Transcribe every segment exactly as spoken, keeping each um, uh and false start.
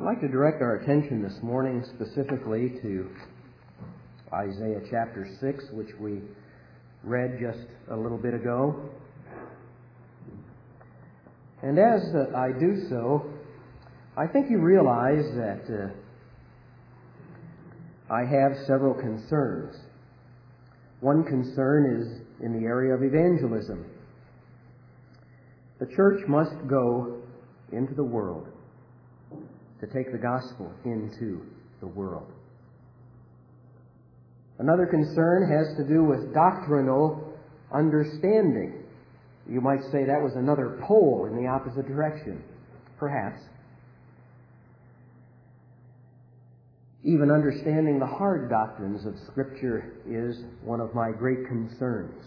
I'd like to direct our attention this morning specifically to Isaiah chapter six, which we read just a little bit ago. And as uh, I do so, I think you realize that uh, I have several concerns. One concern is in the area of evangelism. The church must go into the world to take the gospel into the world. Another concern has to do with doctrinal understanding. You might say that was another pole in the opposite direction, perhaps. Even understanding the hard doctrines of Scripture is one of my great concerns.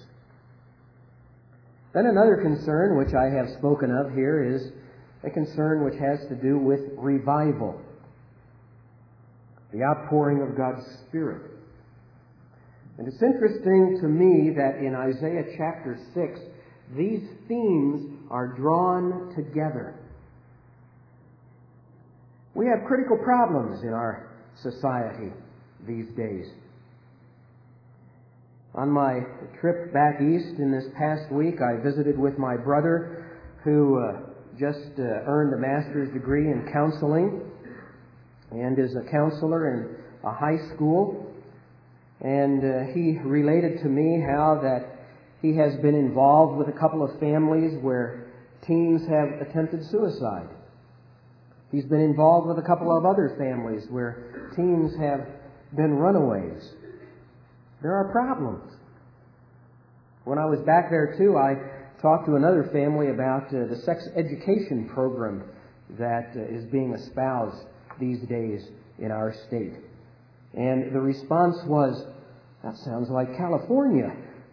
Then another concern, which I have spoken of here, is a concern which has to do with revival, the outpouring of God's Spirit. And it's interesting to me that in Isaiah chapter six, these themes are drawn together. We have critical problems in our society these days. On my trip back east in this past week, I visited with my brother who uh, just uh, earned a master's degree in counseling and is a counselor in a high school. And uh, he related to me how that he has been involved with a couple of families where teens have attempted suicide. He's been involved with a couple of other families where teens have been runaways. There are problems. When I was back there too, I talked to another family about uh, the sex education program that uh, is being espoused these days in our state. And the response was, "That sounds like California."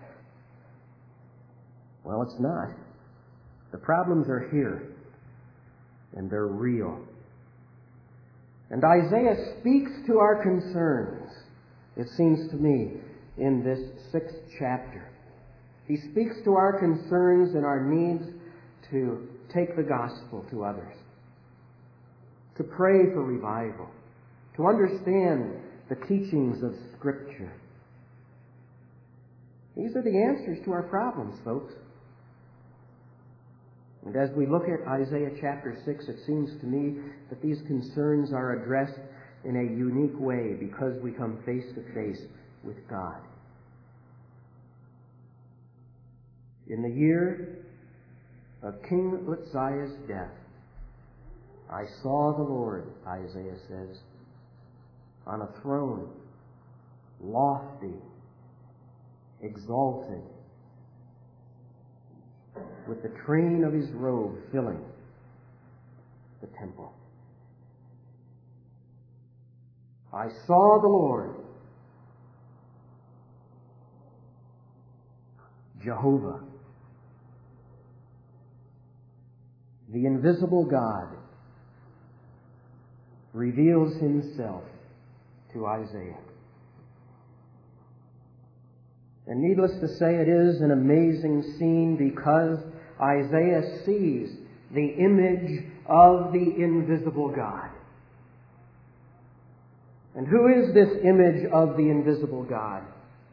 Well, it's not. The problems are here, and they're real. And Isaiah speaks to our concerns, it seems to me, in this sixth chapter. He speaks to our concerns and our needs to take the gospel to others, to pray for revival, to understand the teachings of Scripture. These are the answers to our problems, folks. And as we look at Isaiah chapter six, it seems to me that these concerns are addressed in a unique way because we come face to face with God. In the year of King Uzziah's death, I saw the Lord, Isaiah says, on a throne, lofty, exalted, with the train of his robe filling the temple. I saw the Lord, Jehovah, the invisible God, reveals himself to Isaiah. And needless to say, it is an amazing scene because Isaiah sees the image of the invisible God. And who is this image of the invisible God?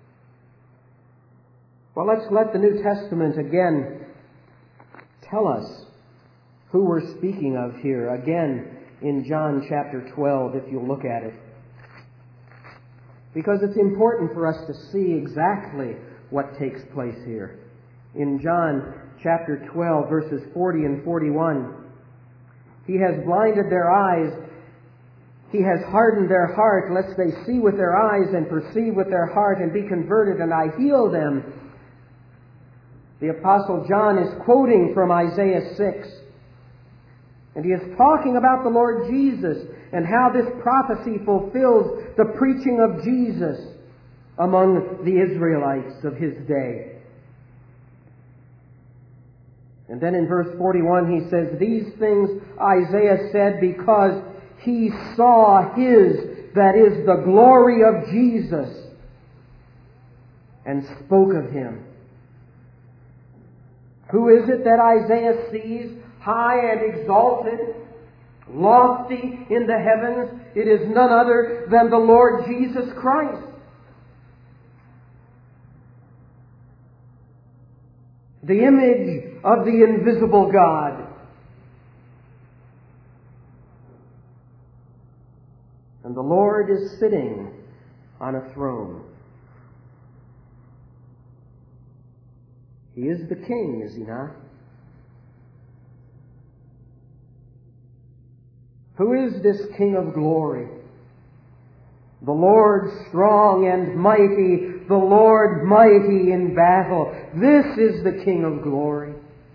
Well, let's let the New Testament again tell us who we're speaking of here. Again, in John chapter twelve, if you look at it. Because it's important for us to see exactly what takes place here. In John chapter twelve, verses forty and forty-one, He has blinded their eyes, He has hardened their heart, lest they see with their eyes and perceive with their heart and be converted, and I heal them. The Apostle John is quoting from Isaiah six. And he is talking about the Lord Jesus and how this prophecy fulfills the preaching of Jesus among the Israelites of his day. And then in verse forty-one he says, "These things Isaiah said because he saw his," that is, the glory of Jesus, "and spoke of him." Who is it that Isaiah sees high and exalted, lofty in the heavens, it is none other than the Lord Jesus Christ. The image of the invisible God. And the Lord is sitting on a throne. He is the King, is He not? Who is this King of glory? The Lord strong and mighty, the Lord mighty in battle. This is the King of glory.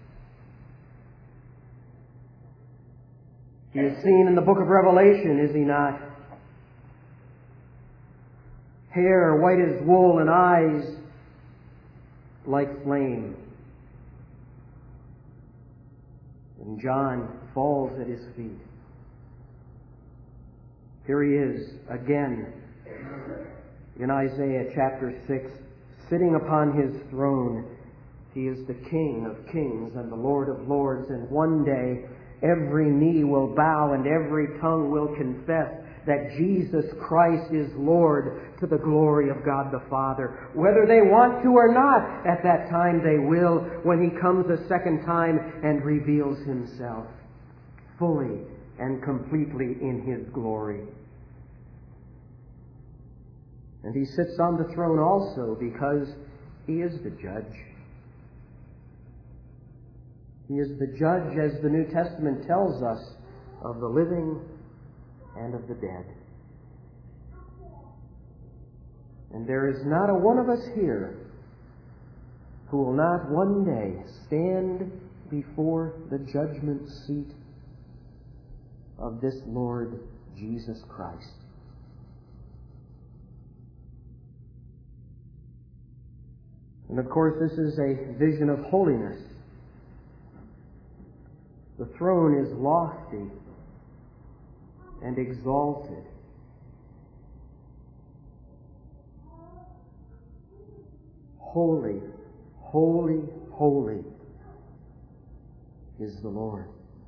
He is seen in the book of Revelation, is He not? Hair white as wool and eyes like flame. And John falls at His feet. Here He is again in Isaiah chapter six, sitting upon His throne. He is the King of kings and the Lord of lords, and one day every knee will bow and every tongue will confess that Jesus Christ is Lord, to the glory of God the Father. Whether they want to or not, at that time they will, when He comes a second time and reveals Himself fully and completely in His glory. And He sits on the throne also because He is the judge. He is the judge, as the New Testament tells us, of the living and of the dead. And there is not a one of us here who will not one day stand before the judgment seat of this Lord Jesus Christ. And of course, this is a vision of holiness. The throne is lofty and exalted. Holy, holy, holy is the Lord.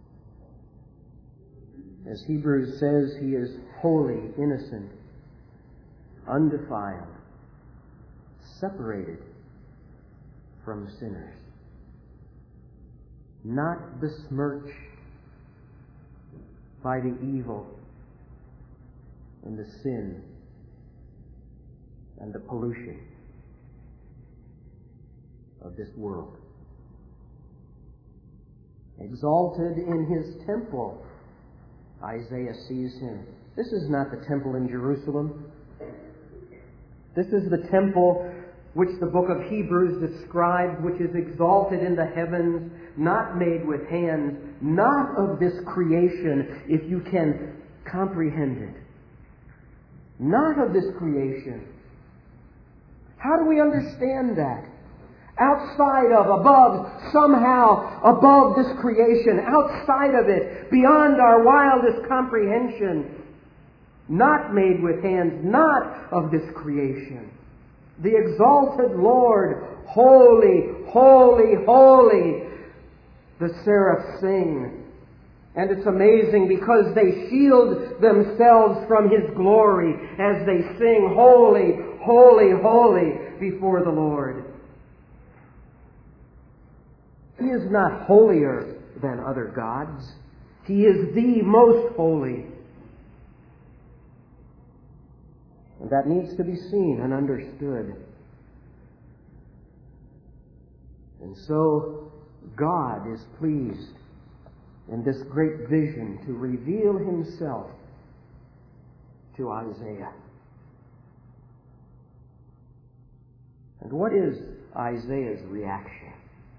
As Hebrews says, He is holy, innocent, undefiled, separated from sinners, not besmirched by the evil and the sin and the pollution of this world. Exalted in His temple, Isaiah sees Him. This is not the temple in Jerusalem. This is the temple which the book of Hebrews describes, which is exalted in the heavens, not made with hands, not of this creation, if you can comprehend it. Not of this creation. How do we understand that? Outside of, above, somehow above this creation, outside of it, beyond our wildest comprehension, not made with hands, not of this creation. The exalted Lord, holy, holy, holy, the seraphs sing. And it's amazing because they shield themselves from His glory as they sing, holy, holy, holy before the Lord. He is not holier than other gods. He is the most holy. And that needs to be seen and understood. And so God is pleased in this great vision to reveal Himself to Isaiah. And what is Isaiah's reaction?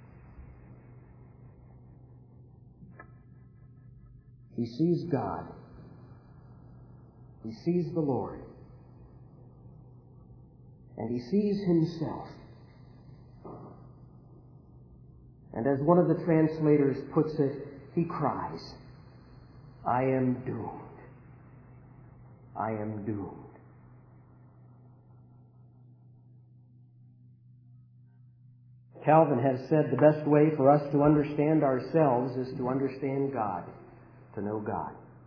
He sees God. He sees the Lord. And he sees himself. And as one of the translators puts it, he cries, I am doomed. I am doomed. Calvin has said the best way for us to understand ourselves is to understand God, to know God.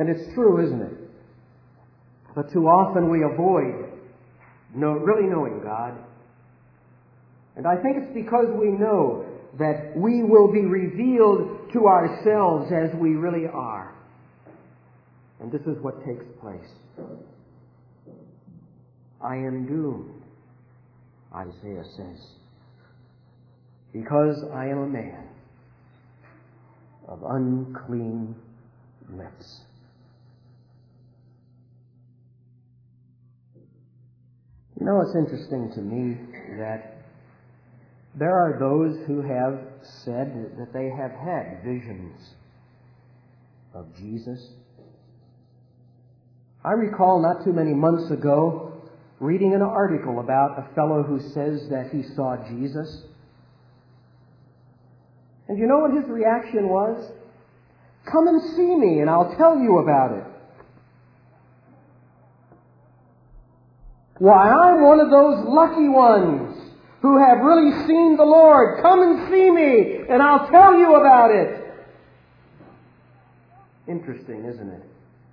And it's true, isn't it? But too often we avoid know, really knowing God. And I think it's because we know that we will be revealed to ourselves as we really are. And this is what takes place. I am doomed, Isaiah says, because I am a man of unclean lips. You know, it's interesting to me that there are those who have said that they have had visions of Jesus. I recall not too many months ago reading an article about a fellow who says that he saw Jesus. And you know what his reaction was? Come and see me and I'll tell you about it. Why, I'm one of those lucky ones who have really seen the Lord. Come and see me and I'll tell you about it. Interesting, isn't it?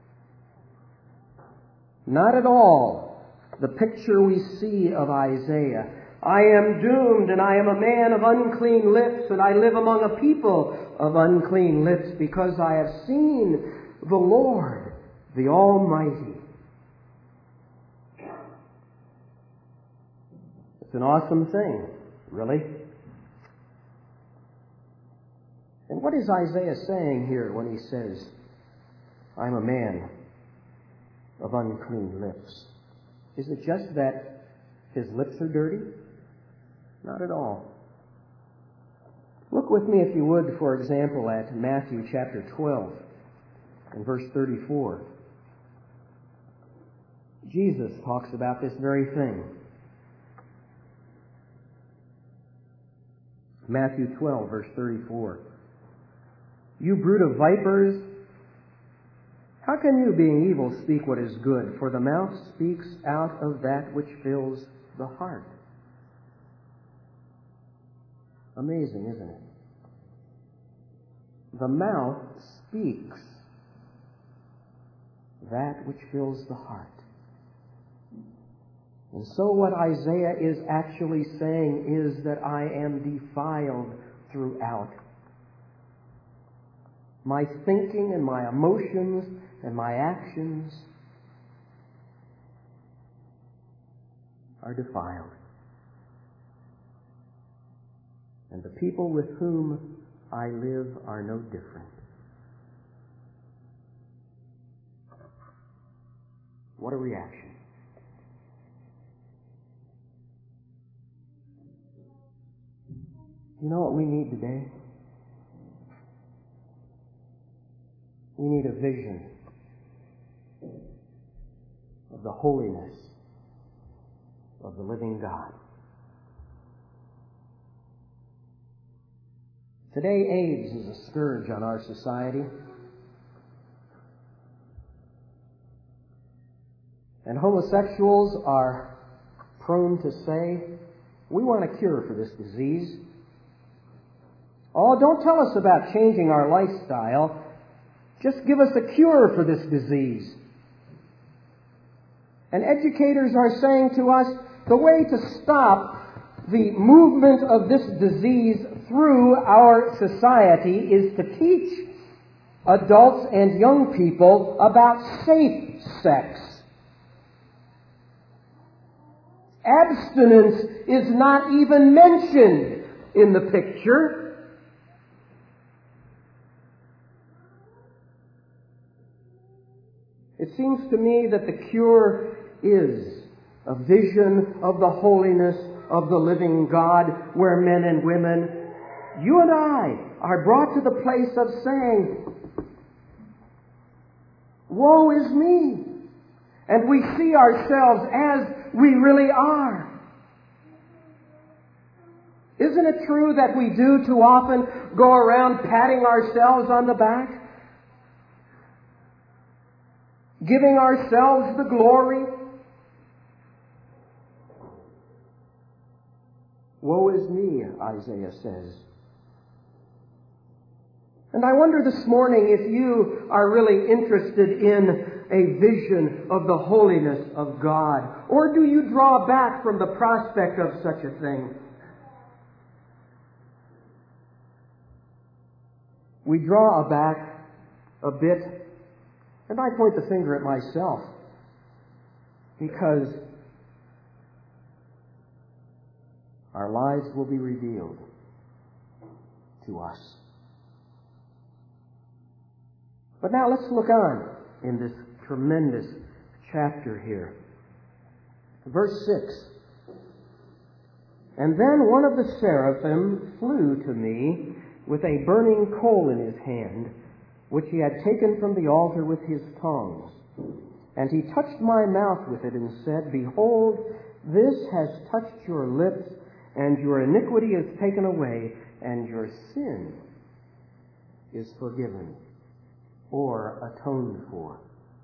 Not at all the picture we see of Isaiah. I am doomed, and I am a man of unclean lips, and I live among a people of unclean lips, because I have seen the Lord, the Almighty. It's an awesome thing, really. And what is Isaiah saying here when he says, I'm a man of unclean lips? Is it just that his lips are dirty? Not at all. Look with me, if you would, for example, at Matthew chapter twelve and verse thirty-four. Jesus talks about this very thing. Matthew twelve, verse thirty-four. You brood of vipers, how can you, being evil, speak what is good? For the mouth speaks out of that which fills the heart. Amazing, isn't it? The mouth speaks that which fills the heart. And so what Isaiah is actually saying is that I am defiled throughout. My thinking and my emotions and my actions are defiled. And the people with whom I live are no different. What a reaction. You know what we need today? We need a vision of the holiness of the living God. Today, AIDS is a scourge on our society. And homosexuals are prone to say, we want a cure for this disease. Oh, don't tell us about changing our lifestyle. Just give us a cure for this disease. And educators are saying to us, the way to stop the movement of this disease through our society is to teach adults and young people about safe sex. Abstinence is not even mentioned in the picture. It seems to me that the cure is a vision of the holiness of the living God, where men and women, you and I, are brought to the place of saying, woe is me. And we see ourselves as we really are. Isn't it true that we do too often go around patting ourselves on the back? Giving ourselves the glory? Woe is me, Isaiah says. And I wonder this morning if you are really interested in a vision of the holiness of God, or do you draw back from the prospect of such a thing? We draw back a bit, and I point the finger at myself, because our lives will be revealed to us. But now let's look on in this tremendous chapter here. Verse six. And then one of the seraphim flew to me with a burning coal in his hand, which he had taken from the altar with his tongs. And he touched my mouth with it and said, Behold, this has touched your lips, and your iniquity is taken away, and your sin is forgiven, or atoned for.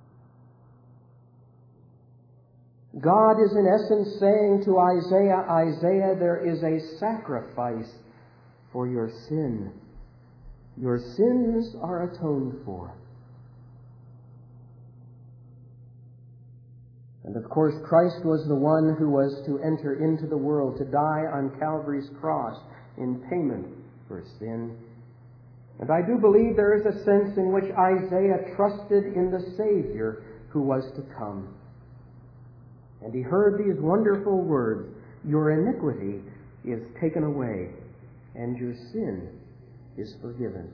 God is in essence saying to Isaiah, Isaiah, there is a sacrifice for your sin. Your sins are atoned for. And of course, Christ was the one who was to enter into the world, to die on Calvary's cross in payment for sin. And I do believe there is a sense in which Isaiah trusted in the Savior who was to come. And he heard these wonderful words, Your iniquity is taken away, and your sin is forgiven.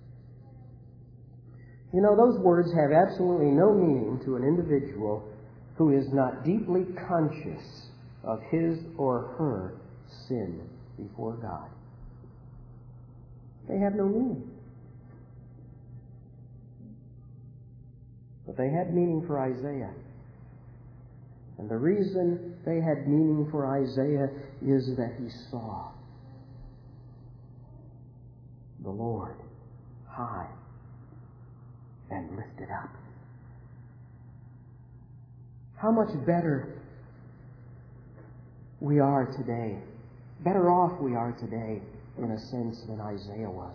You know, those words have absolutely no meaning to an individual who is not deeply conscious of his or her sin before God. They have no meaning. But they had meaning for Isaiah. And the reason they had meaning for Isaiah is that he saw the Lord high and lifted up. How much better we are today, better off we are today, in a sense, than Isaiah was.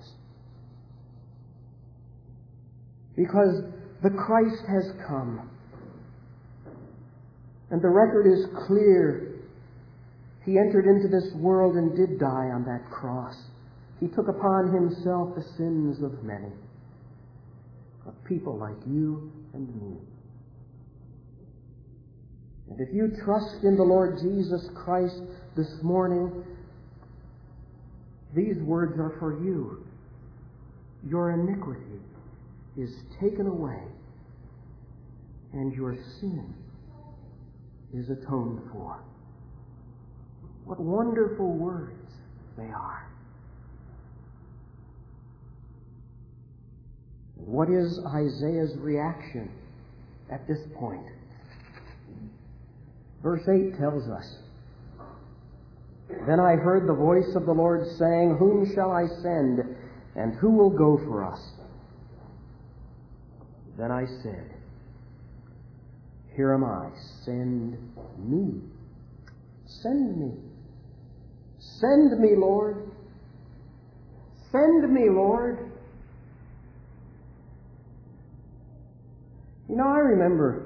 Because the Christ has come. And the record is clear. He entered into this world and did die on that cross. He took upon himself the sins of many, of people like you and me. And if you trust in the Lord Jesus Christ this morning, these words are for you. Your iniquity is taken away, and your sin is atoned for. What wonderful words they are. What is Isaiah's reaction at this point? Verse eight tells us, Then I heard the voice of the Lord saying, Whom shall I send, and who will go for us? Then I said, Here am I, send me. Send me. Send me, Lord. Send me, Lord. You know, I remember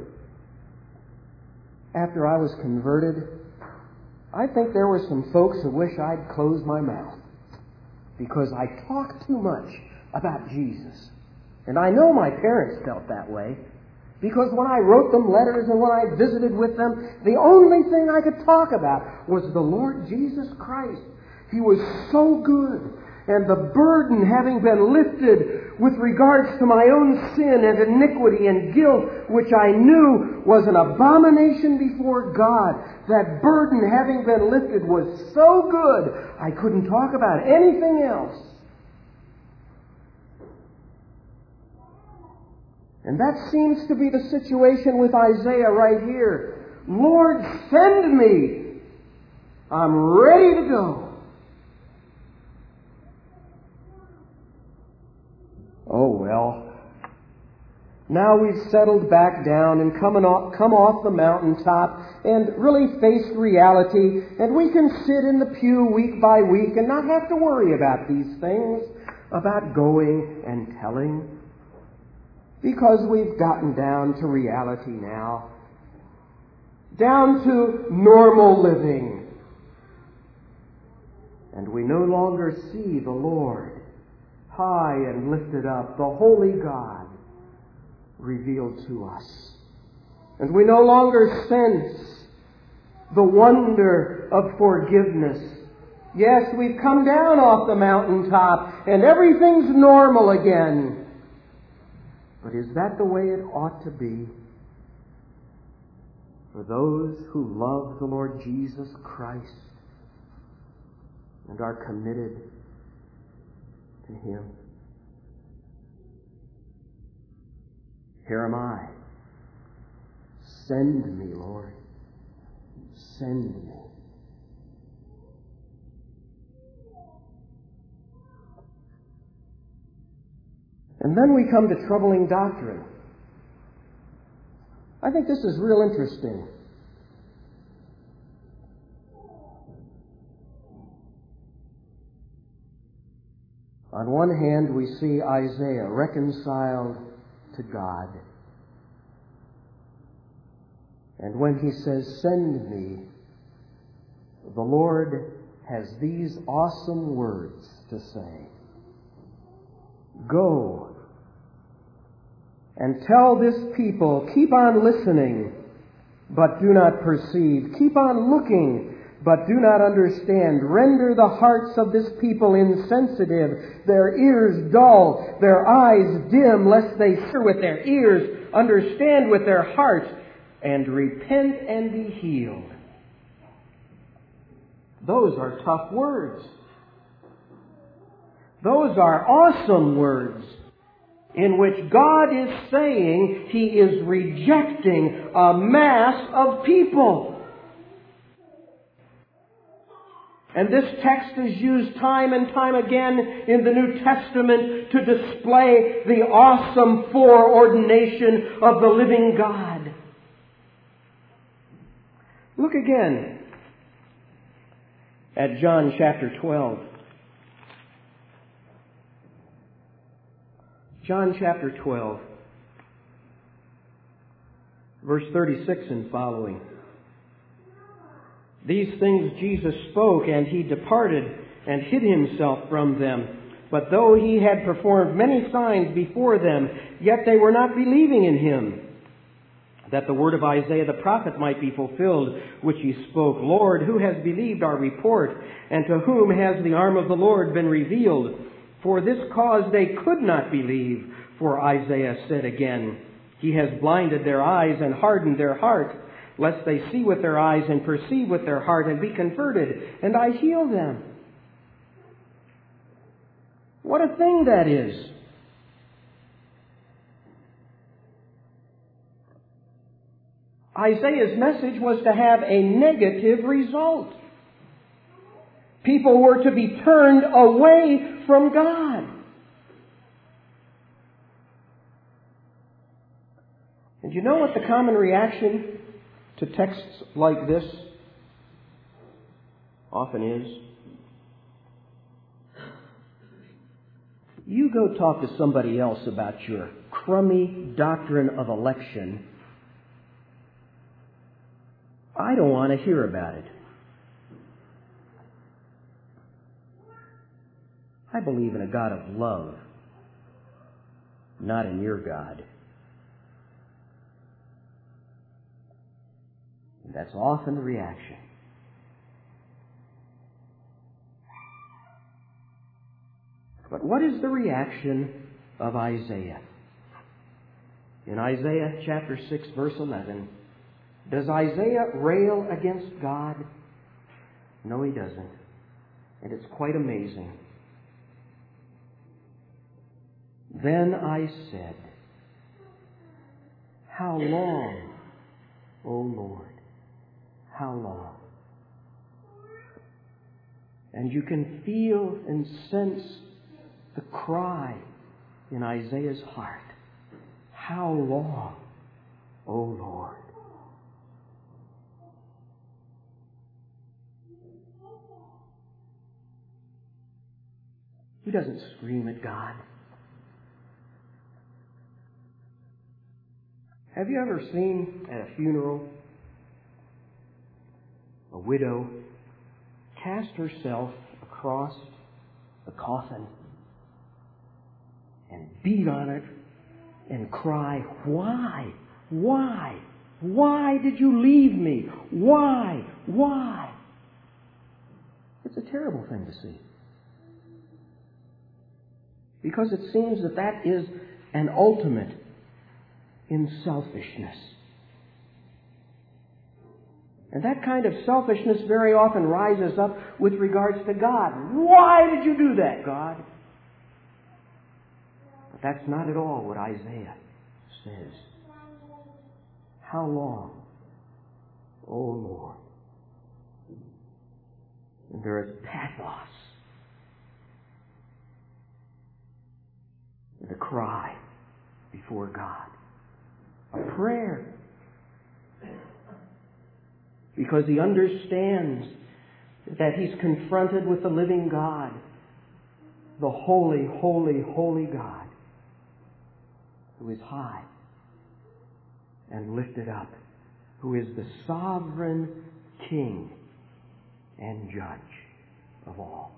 after I was converted, I think there were some folks who wish I'd closed my mouth because I talked too much about Jesus. And I know my parents felt that way, because when I wrote them letters and when I visited with them, the only thing I could talk about was the Lord Jesus Christ. He was so good. And the burden having been lifted with regards to my own sin and iniquity and guilt, which I knew was an abomination before God, that burden having been lifted was so good, I couldn't talk about anything else. And that seems to be the situation with Isaiah right here. Lord, send me. I'm ready to go. Oh, well. Now we've settled back down and come off, come off the mountaintop and really face reality, and we can sit in the pew week by week and not have to worry about these things. about going and telling, because we've gotten down to reality now, down to normal living, and we no longer see the Lord high and lifted up, the holy God revealed to us. And we no longer sense the wonder of forgiveness. Yes, we've come down off the mountaintop and everything's normal again. But is that the way it ought to be for those who love the Lord Jesus Christ and are committed to Him? Here am I. Send me, Lord. Send me. And then we come to troubling doctrine. I think this is real interesting. On one hand, we see Isaiah reconciled to God. And when he says, "Send me," the Lord has these awesome words to say. Go and tell this people, keep on listening, but do not perceive. Keep on looking, but do not understand. Render the hearts of this people insensitive, their ears dull, their eyes dim, lest they hear with their ears, understand with their hearts, and repent and be healed. Those are tough words. Those are awesome words in which God is saying He is rejecting a mass of people. And this text is used time and time again in the New Testament to display the awesome foreordination of the living God. Look again at John chapter twelve. John chapter twelve, verse thirty-six and following. These things Jesus spoke, and He departed and hid Himself from them. But though He had performed many signs before them, yet they were not believing in Him, that the word of Isaiah the prophet might be fulfilled, which He spoke, "Lord, who has believed our report, and to whom has the arm of the Lord been revealed? For this cause they could not believe, for Isaiah said again, He has blinded their eyes and hardened their heart, lest they see with their eyes and perceive with their heart and be converted, and I heal them." What a thing that is! Isaiah's message was to have a negative result. People were to be turned away from God. And you know what the common reaction to texts like this often is? You go talk to somebody else about your crummy doctrine of election. I don't want to hear about it. I believe in a God of love, not in your God. And that's often the reaction. But what is the reaction of Isaiah? In Isaiah chapter six, verse eleven, does Isaiah rail against God? No, he doesn't. And it's quite amazing. Then I said, "How long, O Lord? How long?" And you can feel and sense the cry in Isaiah's heart. How long, O Lord? He doesn't scream at God. Have you ever seen at a funeral a widow cast herself across the coffin and beat on it and cry, "Why? Why? Why did you leave me? Why? Why?" It's a terrible thing to see. Because it seems that that is an ultimate in selfishness. And that kind of selfishness very often rises up with regards to God. Why did you do that, God? But that's not at all what Isaiah says. How long, O Lord? And there is pathos. The cry before God. A prayer. Because he understands that he's confronted with the living God. The holy, holy, holy God. Who is high and lifted up. Who is the sovereign King and Judge of all.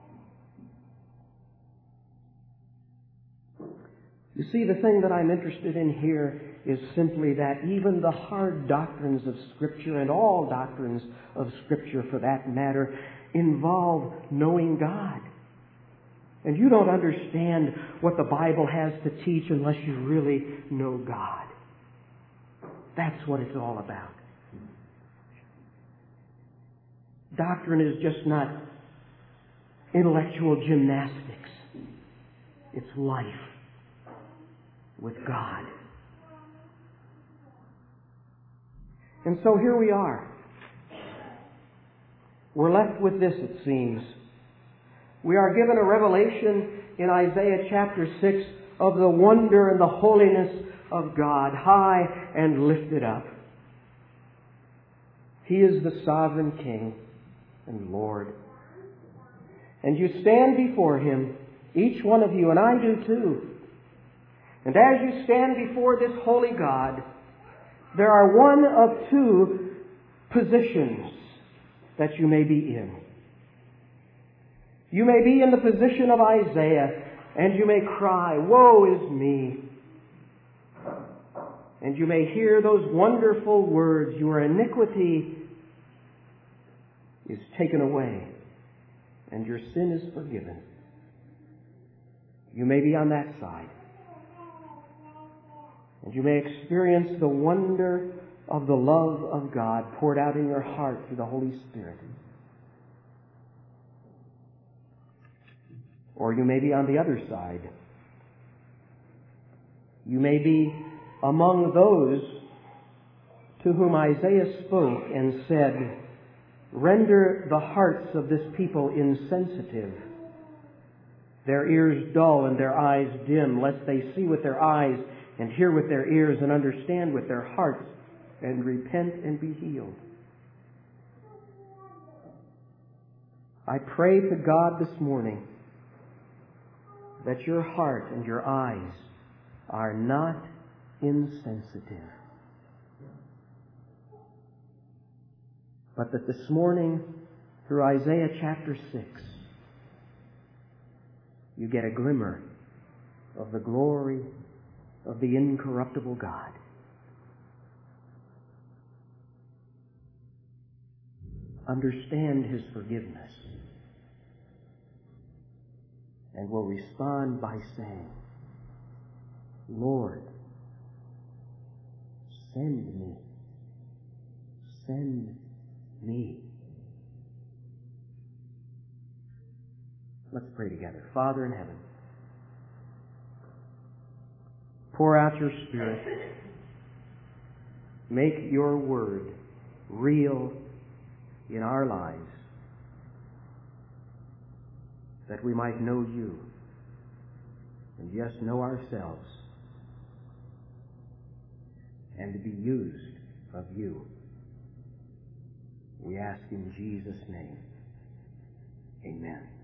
You see, the thing that I'm interested in here is simply that even the hard doctrines of Scripture, and all doctrines of Scripture for that matter, involve knowing God. And you don't understand what the Bible has to teach unless you really know God. That's what it's all about. Doctrine is just not intellectual gymnastics. It's life with God. And so here we are. We're left with this, it seems. We are given a revelation in Isaiah chapter six of the wonder and the holiness of God, high and lifted up. He is the sovereign King and Lord. And you stand before Him, each one of you, and I do too. And as you stand before this holy God, there are one of two positions that you may be in. You may be in the position of Isaiah, and you may cry, "Woe is me." And you may hear those wonderful words, "Your iniquity is taken away, and your sin is forgiven." You may be on that side. And you may experience the wonder of the love of God poured out in your heart through the Holy Spirit. Or you may be on the other side. You may be among those to whom Isaiah spoke and said, "Render the hearts of this people insensitive, their ears dull and their eyes dim, lest they see with their eyes and hear with their ears and understand with their hearts and repent and be healed." I pray to God this morning that your heart and your eyes are not insensitive, but that this morning, through Isaiah chapter six, you get a glimmer of the glory of the incorruptible God. Understand His forgiveness, and will respond by saying, "Lord, send me, send me." Let's pray together. Father in heaven, pour out your Spirit. Make your word real in our lives, that we might know you and, yes, know ourselves, and to be used of you. We ask in Jesus' name. Amen.